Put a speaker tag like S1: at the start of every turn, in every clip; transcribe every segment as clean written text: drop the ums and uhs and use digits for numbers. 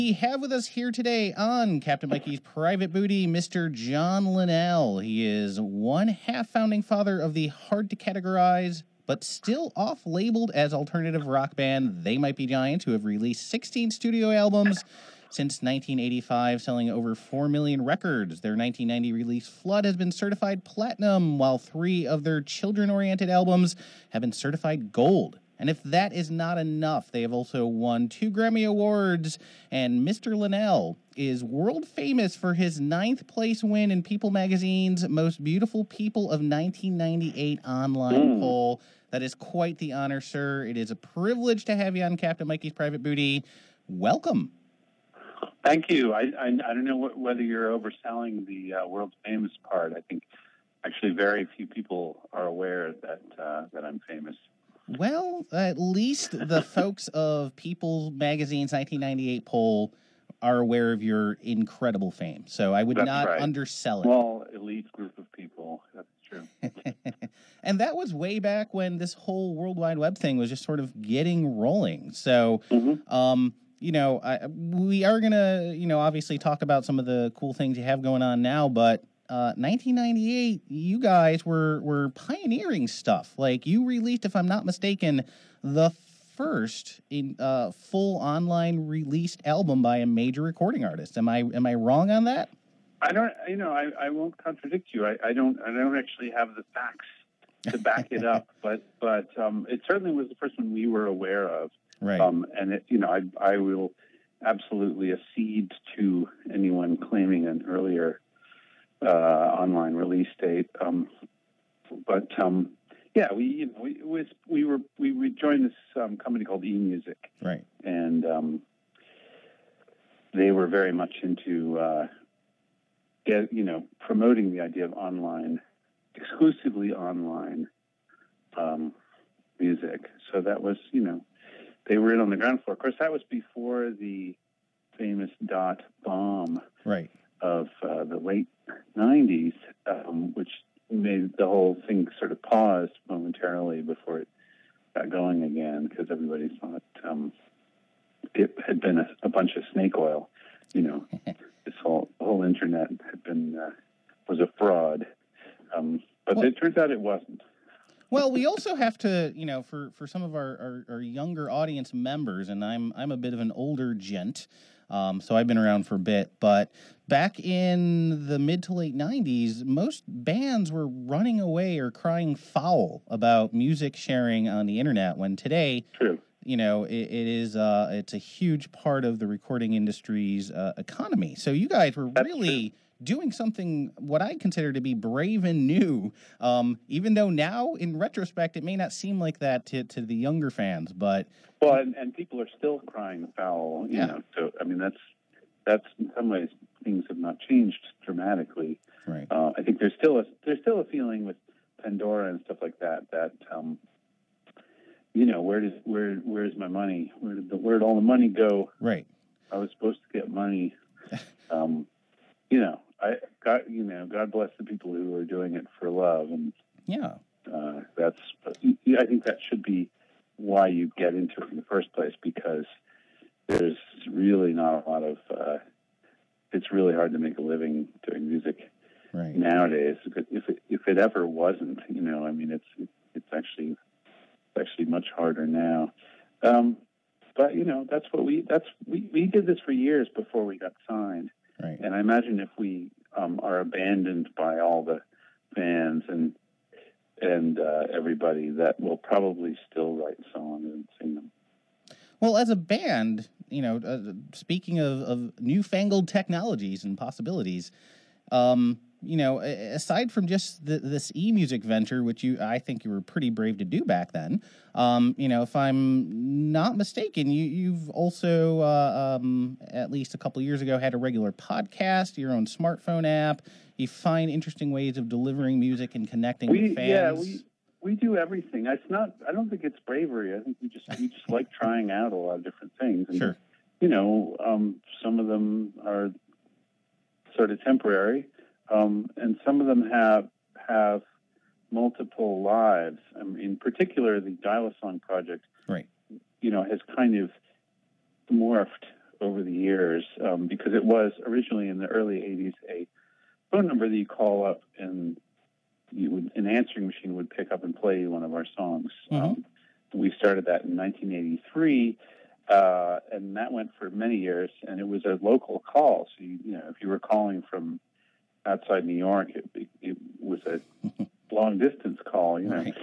S1: We have with us here today on Captain Mikey's Private Booty, Mr. John Linnell. He is one half founding father of the hard to categorize, but still off-labeled as alternative rock band They Might Be Giants, who have released 16 studio albums since 1985, selling over 4 million records. Their 1990 release Flood has been certified platinum, while 3 of their children-oriented albums have been certified gold. And if that is not enough, they have also won 2 Grammy Awards, and Mr. Linnell is world famous for his 9th place win in People Magazine's Most Beautiful People of 1998 online poll. That is quite the honor, sir. It is a privilege to have you on Captain Mikey's Private Booty. Welcome.
S2: Thank you. I don't know whether you're overselling the world famous part. I think actually very few people are aware that I'm famous.
S1: Well, at least the folks of People Magazine's 1998 poll are aware of your incredible fame. So I would not undersell it.
S2: Small, elite group of people. That's true.
S1: And that was way back when this whole World Wide Web thing was just sort of getting rolling. So, we are going to, obviously talk about some of the cool things you have going on now, but 1998, you guys were pioneering stuff. Like, you released, if I'm not mistaken, the first full online released album by a major recording artist. Am I wrong on that?
S2: I don't. I won't contradict you. I don't actually have the facts to back it up. But it certainly was the first one we were aware of.
S1: Right.
S2: And it, I will absolutely accede to anyone claiming an earlier online release date, we joined this company called eMusic,
S1: right?
S2: And they were very much into promoting the idea of exclusively online music. So that was they were in on the ground floor. Of course, that was before the famous .bomb,
S1: right,
S2: of the late 90s, which made the whole thing sort of paused momentarily before it got going again, because everybody thought it had been a bunch of snake oil. This whole internet had been was a fraud, but it turns out it wasn't.
S1: Well, we also have to, for some of our younger audience members, and I'm a bit of an older gent, so I've been around for a bit, but back in the mid to late 90s, most bands were running away or crying foul about music sharing on the internet, when today,
S2: True.
S1: It's a huge part of the recording industry's economy. So you guys were really doing something what I consider to be brave and new, even though now, in retrospect, it may not seem like that to the younger fans. But
S2: and people are still crying foul. So I mean, that's in some ways things have not changed dramatically.
S1: Right.
S2: I think there's still a feeling with Pandora and stuff like that where's my money? Where'd all the money go?
S1: Right.
S2: I was supposed to get money. God bless the people who are doing it for love, and I think that should be why you get into it in the first place, because there's really not a lot of. It's really hard to make a living doing music nowadays. If it ever wasn't, it's actually much harder now. But we did this for years before we got signed.
S1: Right.
S2: And I imagine if we are abandoned by all the fans and everybody, that we'll probably still write songs and sing them.
S1: Well, as a band, speaking of newfangled technologies and possibilities, aside from just this eMusic venture, which I think you were pretty brave to do back then, if I'm not mistaken, you've also, at least a couple years ago, had a regular podcast, your own smartphone app. You find interesting ways of delivering music and connecting with fans.
S2: Yeah, we do everything. I don't think it's bravery. I think we just like trying out a lot of different things. And,
S1: sure.
S2: Some of them are sort of temporary. And some of them have multiple lives. In particular, the Dial-A-Song project,
S1: right,
S2: has kind of morphed over the years, because it was originally in the early 80s a phone number that you call up and an answering machine would pick up and play one of our songs.
S1: Mm-hmm.
S2: We started that in 1983, and that went for many years, and it was a local call. So, if you were calling from outside New York, it was a long-distance call,
S1: Right.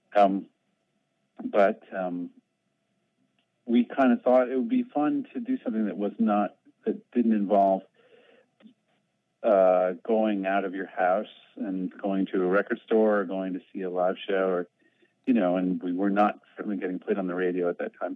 S2: But we kind of thought it would be fun to do something that didn't involve going out of your house and going to a record store or going to see a live show, or and we were not certainly getting played on the radio at that time.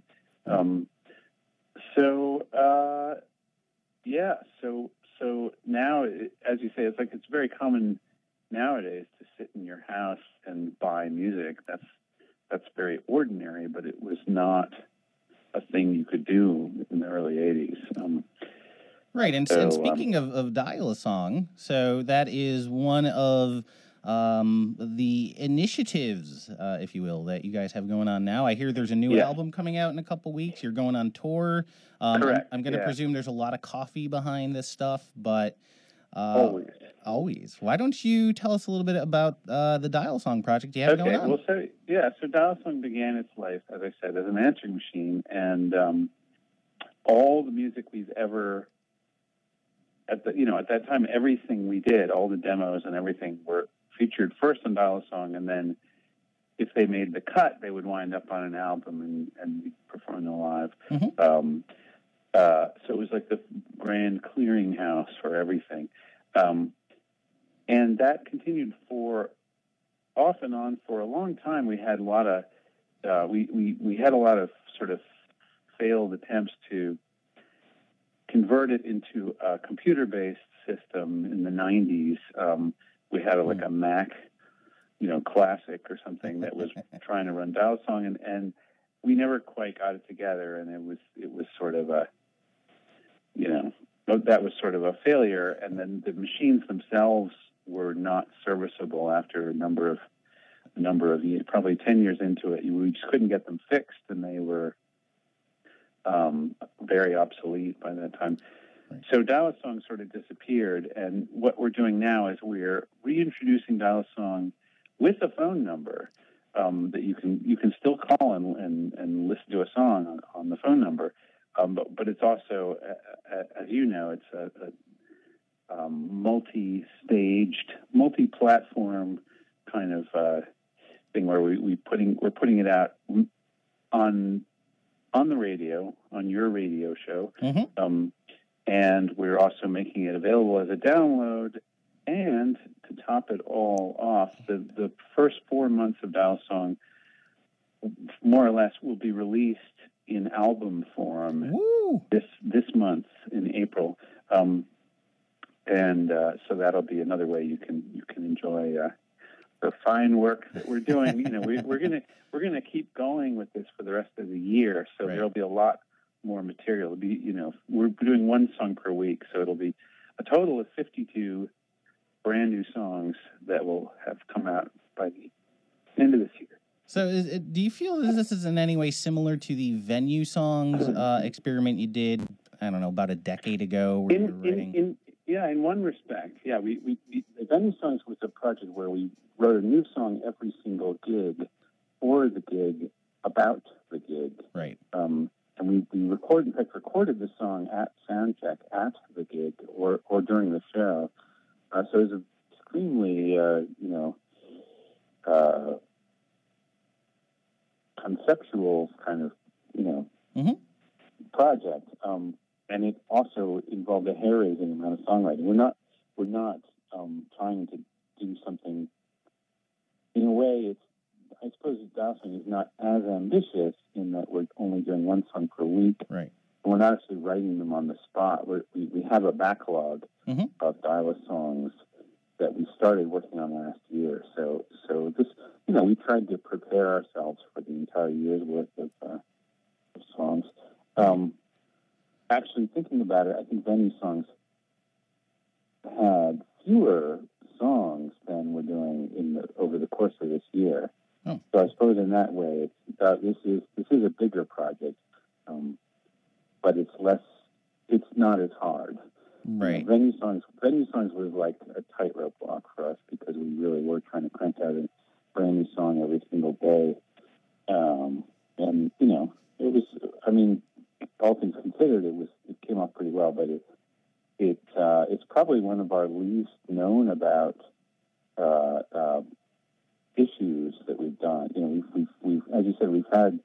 S2: So now, as you say, it's very common nowadays to sit in your house and buy music. That's very ordinary, but it was not a thing you could do in the early 80s.
S1: Right, and speaking of Dial-A-Song, so that is one of the initiatives, if you will, that you guys have going on now. I hear there's a new album coming out in a couple weeks. You're going on tour.
S2: Correct.
S1: I'm going to presume there's a lot of coffee behind this stuff, but always. Why don't you tell us a little bit about the Dial-A-Song project you have going on?
S2: So Dial-A-Song began its life, as I said, as an answering machine, and all the music we've ever at that time, everything we did, all the demos and everything, were featured first on Dial-A-Song, and then if they made the cut, they would wind up on an album and perform them live.
S1: Mm-hmm.
S2: So it was like the grand clearinghouse for everything. And that continued off and on for a long time. We had a lot of we had a lot of sort of failed attempts to convert it into a computer-based system in the 90s. We had a Mac, Classic or something that was trying to run Dial-A-Song, and we never quite got it together, and it was sort of that was sort of a failure. And then the machines themselves were not serviceable after a number of years, probably 10 years into it. We just couldn't get them fixed, and they were very obsolete by that time. Right. So Dial-A-Song sort of disappeared, and what we're doing now is we're reintroducing Dial-A-Song with a phone number that you can still call and listen to a song on the phone number. But it's also, as you know, it's a multi-staged, multi-platform kind of thing where we're putting it out on the radio, on your radio show,
S1: mm-hmm.
S2: And we're also making it available as a download. And to top it all off, the first 4 months of Dial-A-Song, more or less, will be released in album form.
S1: Woo!
S2: this month in April, so that'll be another way you can enjoy the fine work that we're doing. We're gonna keep going with this for the rest of the year, so
S1: right.
S2: There'll be a lot more material. It'll be, we're doing one song per week, so it'll be a total of 52 brand new songs that will have come out by the end of this year.
S1: So do you feel that this is in any way similar to the Venue Songs experiment you did, I don't know, about a decade ago? Where you were writing?
S2: In one respect. Yeah, the Venue Songs was a project where we wrote a new song every single gig, for the gig, about the gig.
S1: Right.
S2: And we recorded the song at soundcheck at the gig or during the show. So it was an extremely, conceptual kind of,
S1: mm-hmm.
S2: project. And it also involved a hair-raising amount of songwriting. We're not trying to do something. In a way, I suppose Dial-A-Song is not as ambitious in that we're only doing one song per week.
S1: Right.
S2: We're not actually writing them on the spot. We have a backlog
S1: mm-hmm.
S2: of Dial-A-Songs that we started working on last year. So this, we tried to prepare ourselves for the entire year's worth of songs. Actually, thinking about it, I think Venue Songs had fewer songs than we're doing over the course of this year.
S1: Oh.
S2: So I suppose in that way, this is a bigger project, but it's less it's not as hard.
S1: Right.
S2: You know, venue songs was like a tightrope walk for us because we really were trying to crank out a brand new song every single day. And you know, it was. I mean, all things considered, it came off pretty well. But it's probably one of our least known about issues that we've done. You know, we've as you said, we've had.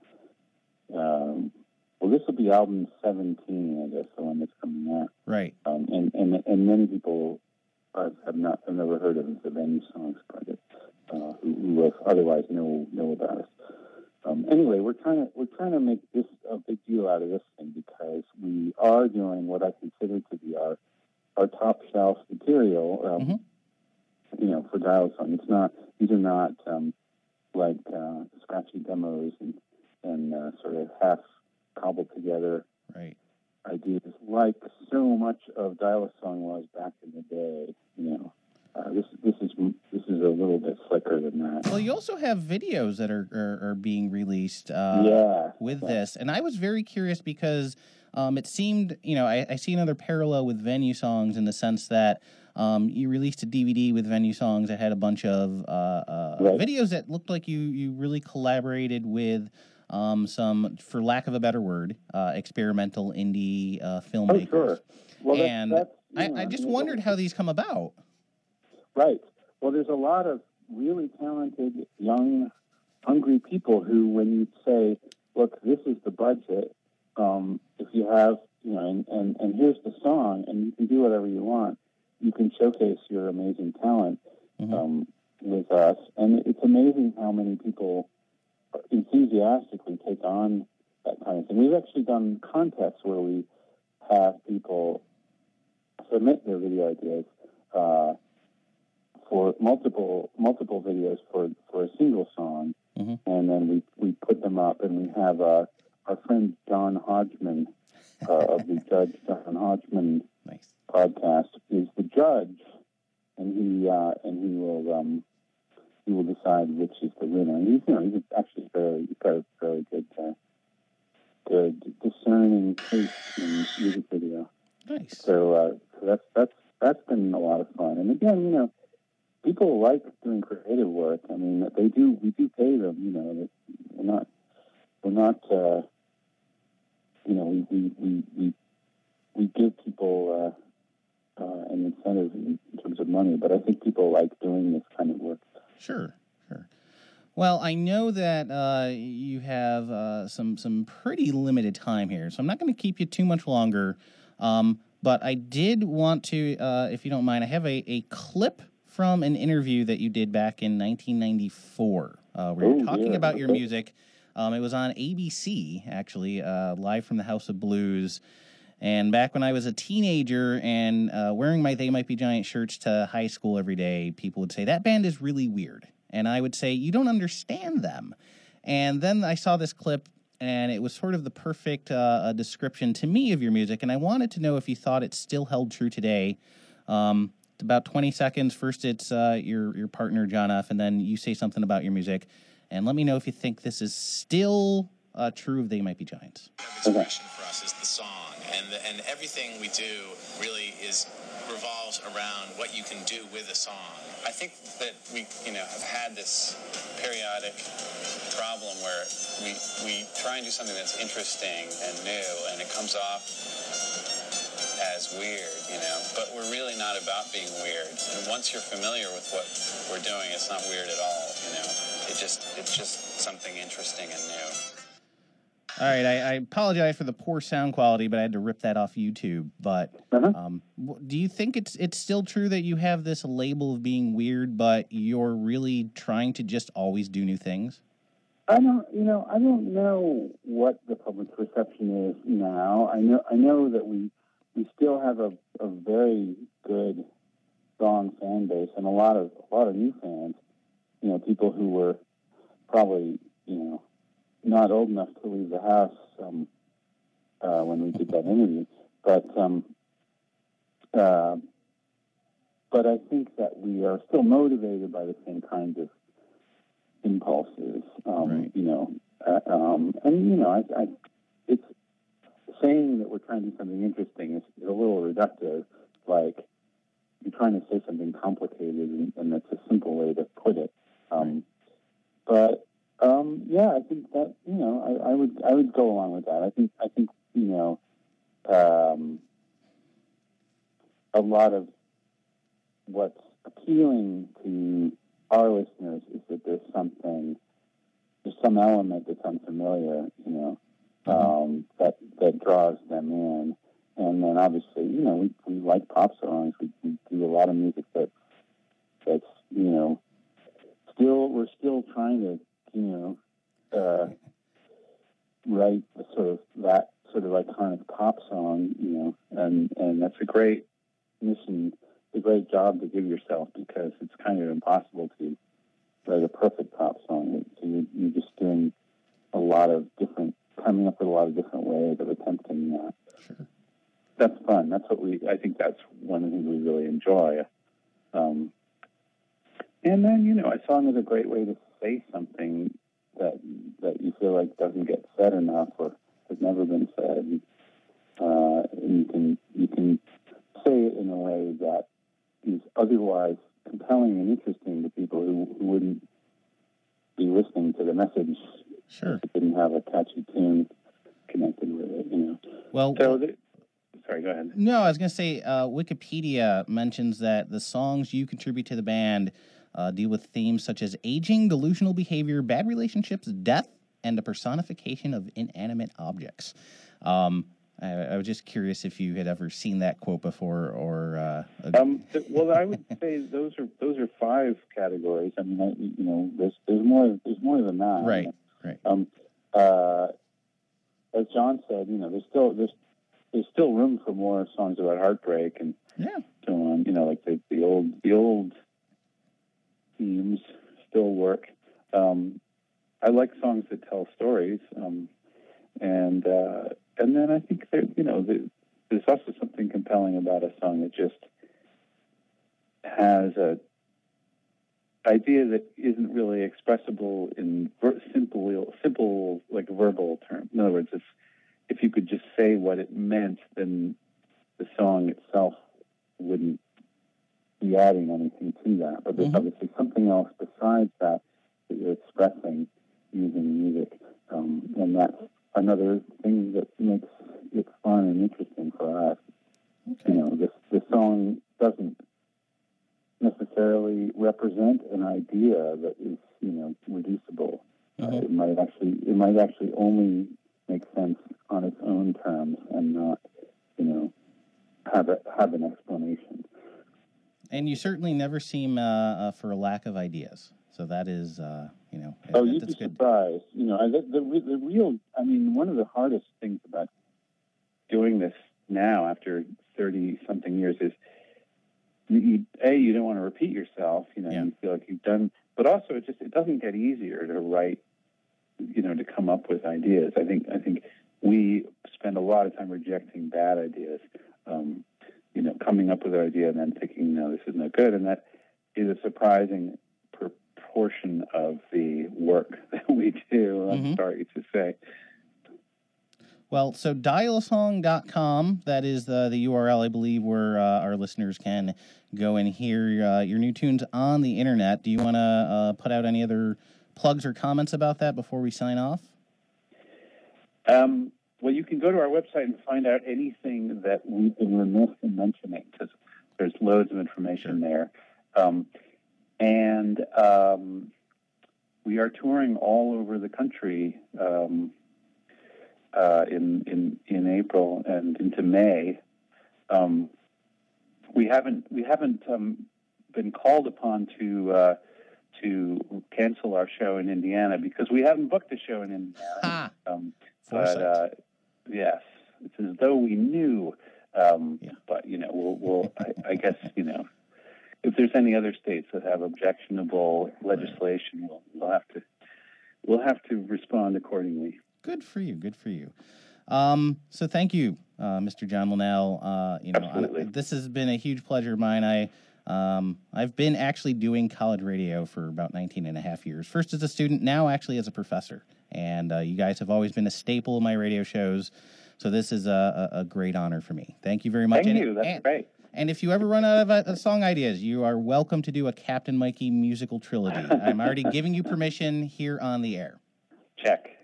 S2: Well, this will be album 17, I guess, the one that's coming out.
S1: Right.
S2: And many people have never heard of the Venue Songs project, who otherwise know about us. Anyway, we're trying to make this a big deal out of this thing because we are doing what I consider to be our top shelf material. You know, for Dial Song, these are not like scratchy demos and sort of half cobbled together ideas like so much of Dial-A-Song was back in the day. You know, this is a little bit slicker than that.
S1: Well, you also have videos that are being released with this, and I was very curious because it seemed, you know, I see another parallel with Venue Songs in the sense that you released a DVD with Venue Songs that had a bunch of videos that looked like you really collaborated with some, for lack of a better word, experimental indie filmmakers.
S2: Oh, sure. Well,
S1: and I just wondered how these come about.
S2: Right. Well, there's a lot of really talented, young, hungry people who, when you say, look, this is the budget, if you have, you know, and here's the song, and you can do whatever you want, you can showcase your amazing talent with us. And it's amazing how many people enthusiastically take on that kind of thing. We've actually done contests where we have people submit their video ideas for multiple videos for a single song, and then we put them up, and we have our friend John Hodgman of the Judge John Hodgman podcast is the judge, and he will decide which is the winner. And he's actually he's got a very good discerning taste in music video.
S1: Nice.
S2: So that's been a lot of fun. And again, you know, people like doing creative work. I mean, we do pay them. You know, we're not. You know, we give people an incentive in terms of money, but I think people like doing this kind of work.
S1: Sure. Well, I know that you have some pretty limited time here, so I'm not going to keep you too much longer. But I did want to, if you don't mind, I have a clip from an interview that you did back in 1994. Where you're talking about your music. It was on ABC, actually, live from the House of Blues. And back when I was a teenager and wearing my They Might Be Giant shirts to high school every day, people would say, that band is really weird. And I would say, you don't understand them. And then I saw this clip, and it was sort of the perfect description to me of your music. And I wanted to know if you thought it still held true today. About 20 seconds. First, it's your partner, John F., and then you say something about your music. And let me know if you think this is still true of They Might Be Giants.
S3: Expression for us is the song, and everything we do really revolves around what you can do with a song. I think that we, have had this periodic problem where we try and do something that's interesting and new, and it comes off as weird, but we're really not about being weird. And once you're familiar with what we're doing, it's not weird at all, It's just something interesting and new.
S1: All right, I apologize for the poor sound quality, but I had to rip that off YouTube. But do you think it's still true that you have this label of being weird, but you're really trying to just always do new things?
S2: I don't know what the public perception is now. I know that we still have a very good, strong fan base and a lot of new fans. People who were probably not old enough to leave the house when we did that interview, but I think that we are still motivated by the same kinds of impulses,
S1: right.
S2: and it's saying that we're trying to do something interesting is a little reductive. Like you're trying to say something complicated, and that's a simple way to put it. But yeah, I think that I would go along with that. I think a lot of what's appealing to our listeners is that there's some element that's unfamiliar, that draws them in. And then obviously, we like pop songs. We do a lot of music that's we're still trying to, write that sort of iconic pop song, and that's a great mission, a great job to give yourself, because it's kind of impossible to write a perfect pop song. You're just doing coming up with a lot of different ways of attempting that.
S1: Sure.
S2: That's fun. I think that's one of the things we really enjoy. And then, a song is a great way to say something that you feel like doesn't get said enough or has never been said. And you can say it in a way that is otherwise compelling and interesting to people who wouldn't be listening to the message.
S1: Sure.
S2: If it didn't have a catchy tune connected with it,
S1: Well,
S2: sorry, go ahead.
S1: No, I was going to say Wikipedia mentions that the songs you contribute to the band deal with themes such as aging, delusional behavior, bad relationships, death, and the personification of inanimate objects. I was just curious if you had ever seen that quote before, or.
S2: Well, I would say those are 5 categories. I mean, there's more than that.
S1: Right.
S2: As John said, there's still room for more songs about heartbreak and so on. Like the old themes still work. I like songs that tell stories, and then I think there's also something compelling about a song that just has a idea that isn't really expressible in simple like verbal terms. In other words, if you could just say what it meant, then the song itself wouldn't be adding anything to that. But there's obviously something else besides that you're expressing using music, and that's another thing that makes it fun and interesting for us. Okay. The song doesn't necessarily represent an idea that is, reducible. It might actually only make sense on its own terms and not, have an explanation.
S1: And you certainly never seem for a lack of ideas. So that is,
S2: you'd be surprised. The real, one of the hardest things about doing this now after 30-something years is, you don't want to repeat yourself. You feel like you've done, but also it doesn't get easier to write, to come up with ideas. I think we spend a lot of time rejecting bad ideas, coming up with an idea and then thinking, no, this is no good. And that is a surprising proportion of the work that we do. I'm sorry to say.
S1: Well, so dialasong.com, that is the URL, I believe, where our listeners can go and hear your new tunes on the internet. Do you want to put out any other plugs or comments about that before we sign off?
S2: Well, you can go to our website and find out anything that we've been remiss in mentioning, because there's loads of information there. And we are touring all over the country in April and into May. We haven't been called upon to cancel our show in Indiana because we haven't booked a show in Indiana. But yes, it's as though we knew. But we'll I guess if there's any other states that have objectionable legislation, we'll have to respond accordingly.
S1: Good for you. So thank you, Mr. John Linnell.
S2: Absolutely.
S1: This has been a huge pleasure of mine. I've been actually doing college radio for about 19 and a half years. First as a student, now actually as a professor. And you guys have always been a staple of my radio shows So this is a great honor for me. Thank you very much.
S2: Thank you. That's great.
S1: And if you ever run out of song ideas, you are welcome to do a Captain Mikey musical trilogy. I'm already giving you permission here on the air.
S2: Check.